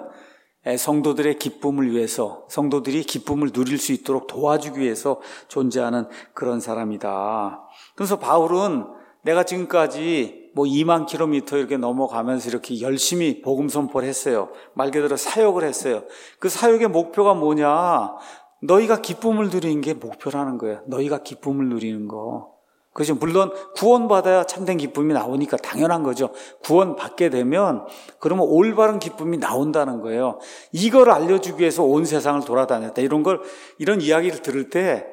성도들의 기쁨을 위해서, 성도들이 기쁨을 누릴 수 있도록 도와주기 위해서 존재하는 그런 사람이다. 그래서 바울은 내가 지금까지 뭐 이만 킬로미터 이렇게 넘어가면서 이렇게 열심히 복음 선포를 했어요. 말 그대로 사역을 했어요. 그 사역의 목표가 뭐냐? 너희가 기쁨을 누리는 게 목표라는 거예요. 너희가 기쁨을 누리는 거. 그죠? 물론 구원받아야 참된 기쁨이 나오니까 당연한 거죠. 구원받게 되면 그러면 올바른 기쁨이 나온다는 거예요. 이걸 알려주기 위해서 온 세상을 돌아다녔다. 이런 걸, 이런 이야기를 들을 때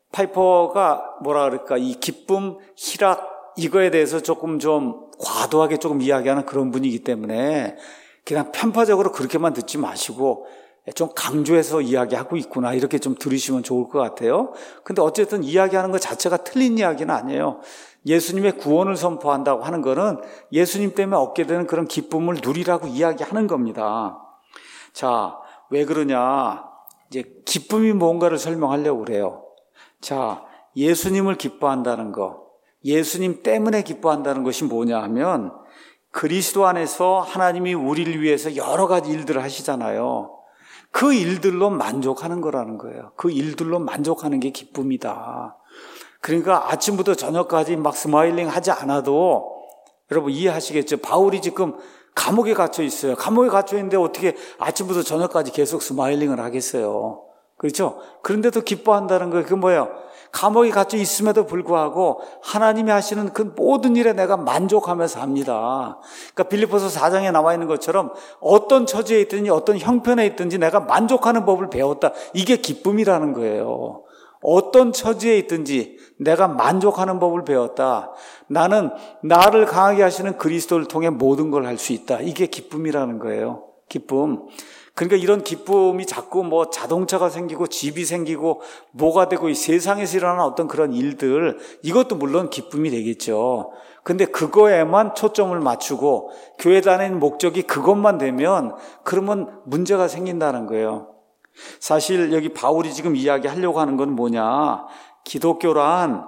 파이퍼가 뭐라 그럴까, 이 기쁨, 희락, 이거에 대해서 조금 좀 과도하게 조금 이야기하는 그런 분이기 때문에 그냥 편파적으로 그렇게만 듣지 마시고 좀 강조해서 이야기하고 있구나, 이렇게 좀 들으시면 좋을 것 같아요. 근데 어쨌든 이야기하는 것 자체가 틀린 이야기는 아니에요. 예수님의 구원을 선포한다고 하는 거는 예수님 때문에 얻게 되는 그런 기쁨을 누리라고 이야기하는 겁니다. 자, 왜 그러냐? 이제 기쁨이 뭔가를 설명하려고 그래요. 자, 예수님을 기뻐한다는 거, 예수님 때문에 기뻐한다는 것이 뭐냐 하면 그리스도 안에서 하나님이 우리를 위해서 여러 가지 일들을 하시잖아요. 그 일들로 만족하는 거라는 거예요. 그 일들로 만족하는 게 기쁨이다. 그러니까 아침부터 저녁까지 막 스마일링 하지 않아도, 여러분 이해하시겠죠? 바울이 지금 감옥에 갇혀 있어요. 감옥에 갇혀 있는데 어떻게 아침부터 저녁까지 계속 스마일링을 하겠어요? 그렇죠? 그런데도 기뻐한다는 거예요. 그게 뭐예요? 감옥에 갇혀 있음에도 불구하고 하나님이 하시는 그 모든 일에 내가 만족하면서 합니다. 그러니까 빌립보서 사 장에 나와 있는 것처럼 어떤 처지에 있든지 어떤 형편에 있든지 내가 만족하는 법을 배웠다. 이게 기쁨이라는 거예요. 어떤 처지에 있든지 내가 만족하는 법을 배웠다. 나는 나를 강하게 하시는 그리스도를 통해 모든 걸 할 수 있다. 이게 기쁨이라는 거예요. 기쁨. 그러니까 이런 기쁨이 자꾸 뭐 자동차가 생기고 집이 생기고 뭐가 되고 이 세상에서 일어나는 어떤 그런 일들, 이것도 물론 기쁨이 되겠죠. 근데 그거에만 초점을 맞추고 교회 다니는 목적이 그것만 되면 그러면 문제가 생긴다는 거예요. 사실 여기 바울이 지금 이야기하려고 하는 건 뭐냐? 기독교란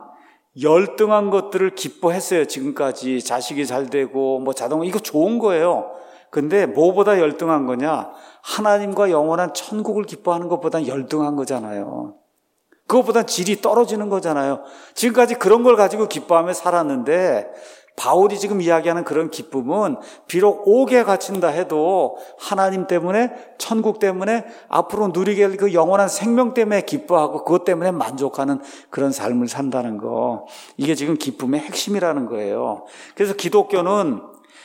열등한 것들을 기뻐했어요. 지금까지 자식이 잘 되고 뭐 자동, 이거 좋은 거예요. 근데 뭐보다 열등한 거냐? 하나님과 영원한 천국을 기뻐하는 것보다 열등한 거잖아요. 그것보다 질이 떨어지는 거잖아요. 지금까지 그런 걸 가지고 기뻐하며 살았는데 바울이 지금 이야기하는 그런 기쁨은 비록 옥에 갇힌다 해도 하나님 때문에, 천국 때문에, 앞으로 누리게 될 그 영원한 생명 때문에 기뻐하고 그것 때문에 만족하는 그런 삶을 산다는 거. 이게 지금 기쁨의 핵심이라는 거예요. 그래서 기독교는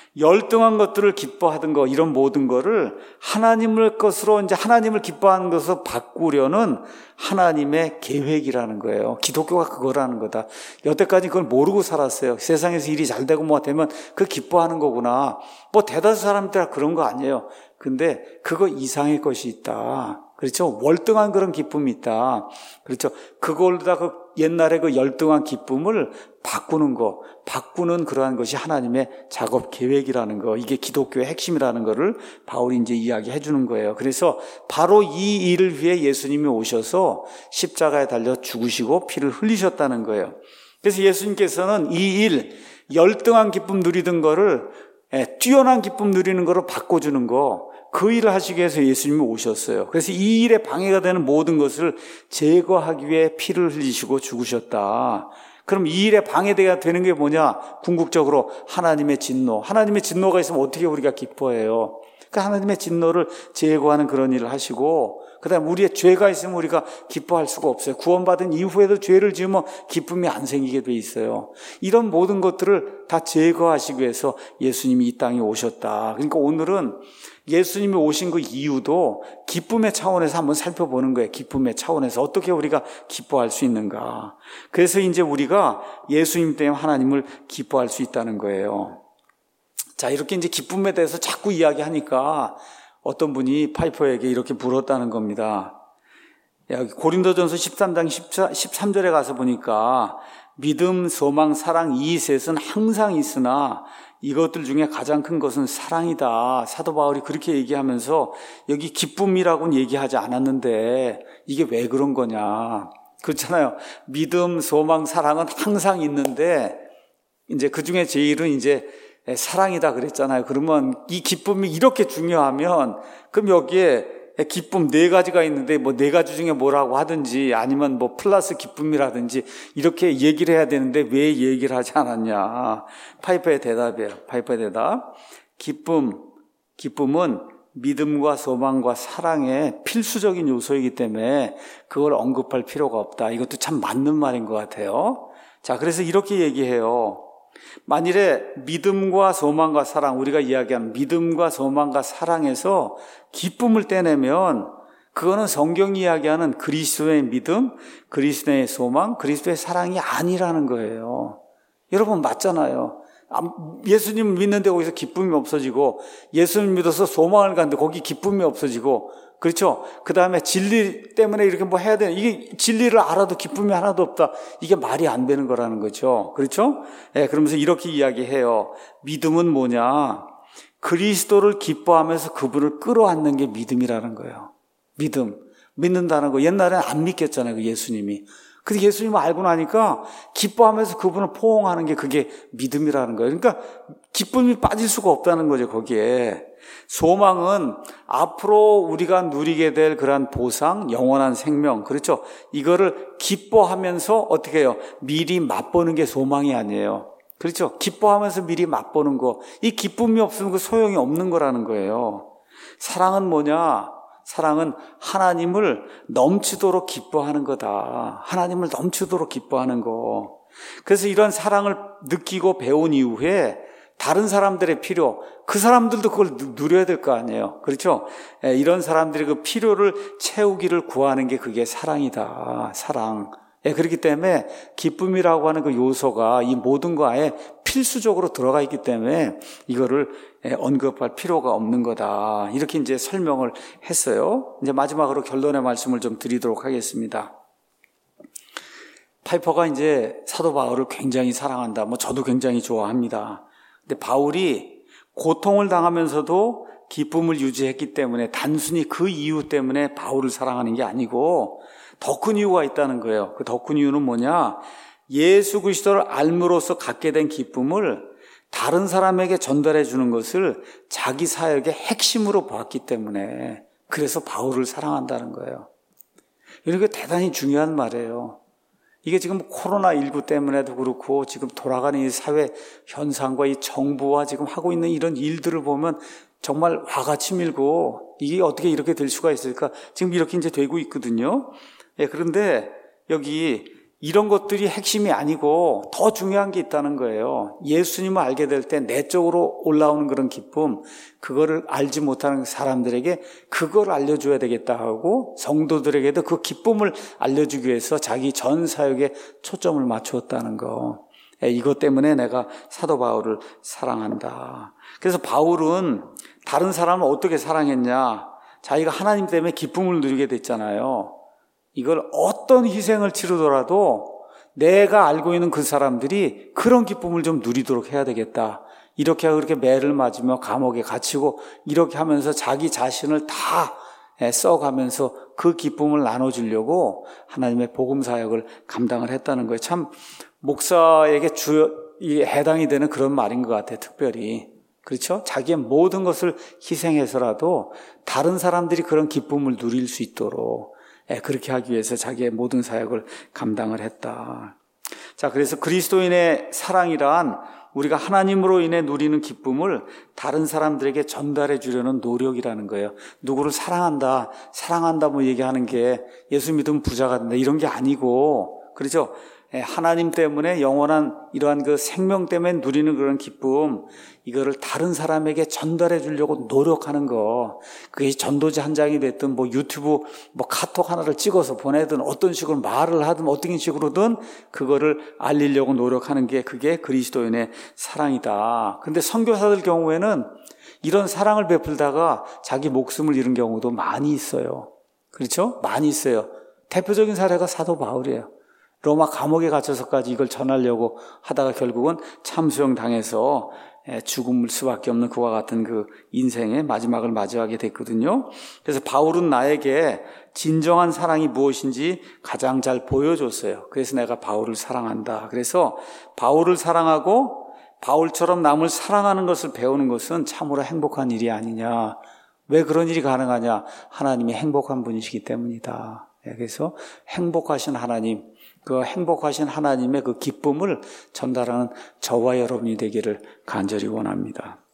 열등한 것들을 기뻐하던 거, 이런 모든 거를 하나님을 것으로, 이제 하나님을 기뻐하는 것으로 바꾸려는 하나님의 계획이라는 거예요. 기독교가 그거라는 거다. 여태까지 그걸 모르고 살았어요. 세상에서 일이 잘 되고 뭐 되면 그 기뻐하는 거구나. 뭐 대다수 사람들 다 그런 거 아니에요. 근데 그거 이상의 것이 있다. 그렇죠? 월등한 그런 기쁨이 있다. 그렇죠? 그걸로다 그 옛날에 그 열등한 기쁨을 바꾸는 거, 바꾸는 그러한 것이 하나님의 작업 계획이라는 거, 이게 기독교의 핵심이라는 거를 바울이 이제 이야기해 주는 거예요. 그래서 바로 이 일을 위해 예수님이 오셔서 십자가에 달려 죽으시고 피를 흘리셨다는 거예요. 그래서 예수님께서는 이 일, 열등한 기쁨 누리던 거를 뛰어난 기쁨 누리는 거로 바꿔주는 거, 그 일을 하시기 위해서 예수님이 오셨어요. 그래서 이 일에 방해가 되는 모든 것을 제거하기 위해 피를 흘리시고 죽으셨다. 그럼 이 일에 방해가 되는 게 뭐냐? 궁극적으로 하나님의 진노. 하나님의 진노가 있으면 어떻게 우리가 기뻐해요? 그러니까 하나님의 진노를 제거하는 그런 일을 하시고, 그 다음에 우리의 죄가 있으면 우리가 기뻐할 수가 없어요. 구원받은 이후에도 죄를 지으면 기쁨이 안 생기게 돼 있어요. 이런 모든 것들을 다 제거하시기 위해서 예수님이 이 땅에 오셨다. 그러니까 오늘은 예수님이 오신 그 이유도 기쁨의 차원에서 한번 살펴보는 거예요. 기쁨의 차원에서 어떻게 우리가 기뻐할 수 있는가. 그래서 이제 우리가 예수님 때문에 하나님을 기뻐할 수 있다는 거예요. 자, 이렇게 이제 기쁨에 대해서 자꾸 이야기하니까 어떤 분이 파이퍼에게 이렇게 물었다는 겁니다. 여기 고린도전서 십삼 장 십삼 절에 가서 보니까 믿음, 소망, 사랑 이 셋은 항상 있으나 이것들 중에 가장 큰 것은 사랑이다. 사도 바울이 그렇게 얘기하면서 여기 기쁨이라고는 얘기하지 않았는데 이게 왜 그런 거냐. 그렇잖아요. 믿음, 소망, 사랑은 항상 있는데 이제 그 중에 제일은 이제 사랑이다 그랬잖아요. 그러면 이 기쁨이 이렇게 중요하면 그럼 여기에 기쁨 네 가지가 있는데 뭐 네 가지 중에 뭐라고 하든지 아니면 뭐 플러스 기쁨이라든지 이렇게 얘기를 해야 되는데 왜 얘기를 하지 않았냐. 파이퍼의 대답이에요. 파이퍼의 대답. 기쁨, 기쁨은 믿음과 소망과 사랑의 필수적인 요소이기 때문에 그걸 언급할 필요가 없다. 이것도 참 맞는 말인 것 같아요. 자, 그래서 이렇게 얘기해요. 만일에 믿음과 소망과 사랑, 우리가 이야기하는 믿음과 소망과 사랑에서 기쁨을 떼내면 그거는 성경이 이야기하는 그리스도의 믿음, 그리스도의 소망, 그리스도의 사랑이 아니라는 거예요. 여러분 맞잖아요. 예수님 믿는데 거기서 기쁨이 없어지고 예수님 믿어서 소망을 갖는데 거기 기쁨이 없어지고 그렇죠? 그 다음에 진리 때문에 이렇게 뭐 해야 되는, 이게 진리를 알아도 기쁨이 하나도 없다. 이게 말이 안 되는 거라는 거죠. 그렇죠? 예, 그러면서 이렇게 이야기해요. 믿음은 뭐냐? 그리스도를 기뻐하면서 그분을 끌어안는 게 믿음이라는 거예요. 믿음. 믿는다는 거. 옛날에는 안 믿겠잖아요. 그 예수님이. 근데 예수님을 알고 나니까 기뻐하면서 그분을 포옹하는 게 그게 믿음이라는 거예요. 그러니까 기쁨이 빠질 수가 없다는 거죠, 거기에. 소망은 앞으로 우리가 누리게 될 그러한 보상, 영원한 생명, 그렇죠? 이거를 기뻐하면서 어떻게 해요? 미리 맛보는 게 소망이 아니에요. 그렇죠? 기뻐하면서 미리 맛보는 거. 이 기쁨이 없으면 그 소용이 없는 거라는 거예요. 사랑은 뭐냐? 사랑은 하나님을 넘치도록 기뻐하는 거다. 하나님을 넘치도록 기뻐하는 거. 그래서 이런 사랑을 느끼고 배운 이후에 다른 사람들의 필요, 그 사람들도 그걸 누려야 될 거 아니에요. 그렇죠? 이런 사람들의 그 필요를 채우기를 구하는 게 그게 사랑이다. 사랑. 그렇기 때문에 기쁨이라고 하는 그 요소가 이 모든 거에 필수적으로 들어가 있기 때문에 이거를 언급할 필요가 없는 거다. 이렇게 이제 설명을 했어요. 이제 마지막으로 결론의 말씀을 좀 드리도록 하겠습니다. 파이퍼가 이제 사도 바울을 굉장히 사랑한다. 뭐 저도 굉장히 좋아합니다. 근데 바울이 고통을 당하면서도 기쁨을 유지했기 때문에 단순히 그 이유 때문에 바울을 사랑하는 게 아니고 더 큰 이유가 있다는 거예요. 그 더 큰 이유는 뭐냐? 예수 그리스도를 알므로써 갖게 된 기쁨을 다른 사람에게 전달해 주는 것을 자기 사역의 핵심으로 보았기 때문에 그래서 바울을 사랑한다는 거예요. 이게 대단히 중요한 말이에요. 이게 지금 코로나십구 때문에도 그렇고 지금 돌아가는 이 사회 현상과 이 정부와 지금 하고 있는 이런 일들을 보면 정말 화가 치밀고 이게 어떻게 이렇게 될 수가 있을까? 지금 이렇게 이제 되고 있거든요. 예, 그런데 여기 이런 것들이 핵심이 아니고 더 중요한 게 있다는 거예요. 예수님을 알게 될 때 내적으로 올라오는 그런 기쁨, 그거를 알지 못하는 사람들에게 그걸 알려줘야 되겠다 하고 성도들에게도 그 기쁨을 알려주기 위해서 자기 전 사역에 초점을 맞추었다는 거. 이것 때문에 내가 사도 바울을 사랑한다. 그래서 바울은 다른 사람을 어떻게 사랑했냐? 자기가 하나님 때문에 기쁨을 누리게 됐잖아요. 이걸 어떤 희생을 치르더라도 내가 알고 있는 그 사람들이 그런 기쁨을 좀 누리도록 해야 되겠다. 이렇게 하고 그렇게 매를 맞으며 감옥에 갇히고 이렇게 하면서 자기 자신을 다 써가면서 그 기쁨을 나눠주려고 하나님의 복음 사역을 감당을 했다는 거예요. 참 목사에게 주 이 해당이 되는 그런 말인 것 같아요. 특별히. 그렇죠? 자기의 모든 것을 희생해서라도 다른 사람들이 그런 기쁨을 누릴 수 있도록 그렇게 하기 위해서 자기의 모든 사역을 감당을 했다. 자, 그래서 그리스도인의 사랑이란 우리가 하나님으로 인해 누리는 기쁨을 다른 사람들에게 전달해 주려는 노력이라는 거예요. 누구를 사랑한다, 사랑한다 뭐 얘기하는 게 예수 믿으면 부자가 된다 이런 게 아니고, 그렇죠? 하나님 때문에 영원한 이러한 그 생명 때문에 누리는 그런 기쁨, 이거를 다른 사람에게 전달해 주려고 노력하는 거, 그게 전도지 한 장이 됐든 뭐 유튜브 뭐 카톡 하나를 찍어서 보내든 어떤 식으로 말을 하든 어떤 식으로든 그거를 알리려고 노력하는 게 그게 그리스도인의 사랑이다. 근데 선교사들 경우에는 이런 사랑을 베풀다가 자기 목숨을 잃은 경우도 많이 있어요. 그렇죠? 많이 있어요. 대표적인 사례가 사도 바울이에요. 로마 감옥에 갇혀서까지 이걸 전하려고 하다가 결국은 참수형 당해서 죽을 수밖에 없는 그와 같은 그 인생의 마지막을 맞이하게 됐거든요. 그래서 바울은 나에게 진정한 사랑이 무엇인지 가장 잘 보여줬어요. 그래서 내가 바울을 사랑한다. 그래서 바울을 사랑하고 바울처럼 남을 사랑하는 것을 배우는 것은 참으로 행복한 일이 아니냐. 왜 그런 일이 가능하냐? 하나님이 행복한 분이시기 때문이다. 그래서 행복하신 하나님, 그 행복하신 하나님의 그 기쁨을 전달하는 저와 여러분이 되기를 간절히 원합니다.